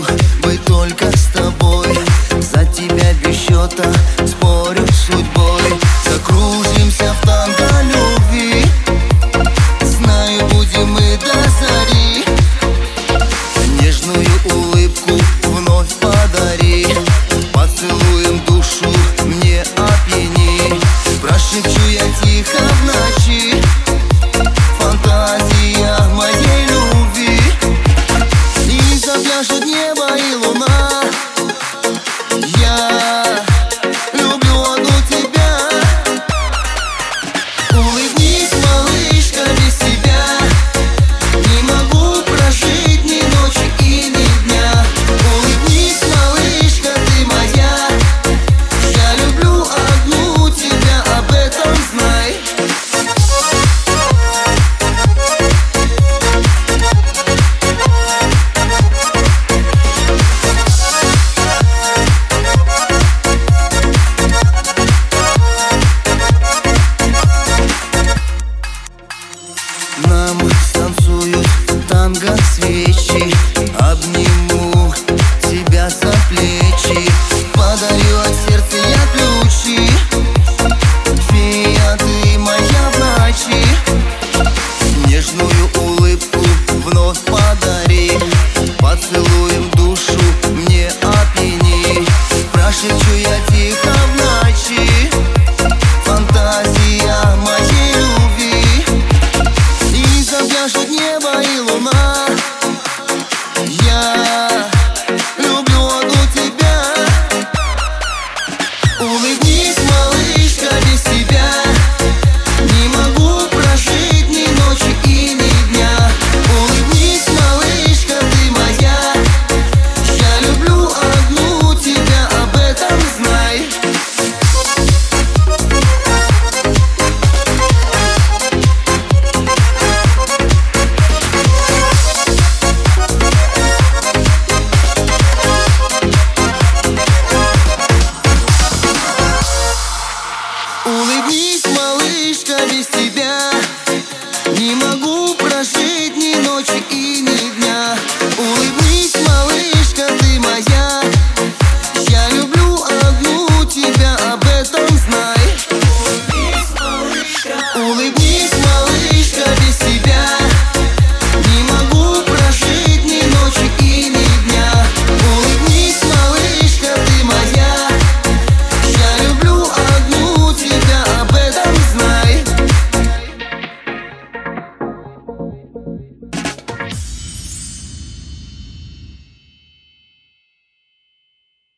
быть только с тобой. За тебя без счета спорю с судьбой. Закружимся в танго любви, знаю, будем мы до зари. Нежную улыбку вновь подари, поцелуем душу мне опьяни. Прошепчу я тихо в ночи, фантазия моей любви. И запляшет небо и луна, я люблю одну тебя. Улыбнись, малышка, без тебя не могу прожить ни ночи и ни дня. Улыбнись, малышка, ты моя, я люблю одну тебя, об этом знай. Нам станцуют танго свечи, обниму тебя за плечи, подарю от сердца я ключи. Фея, ты моя в ночи, нежную улыбку вновь подари, поцелуем душу мне опьяни. Прошепчу я тихо в ночи, фантазия моей любви. И запляшет небо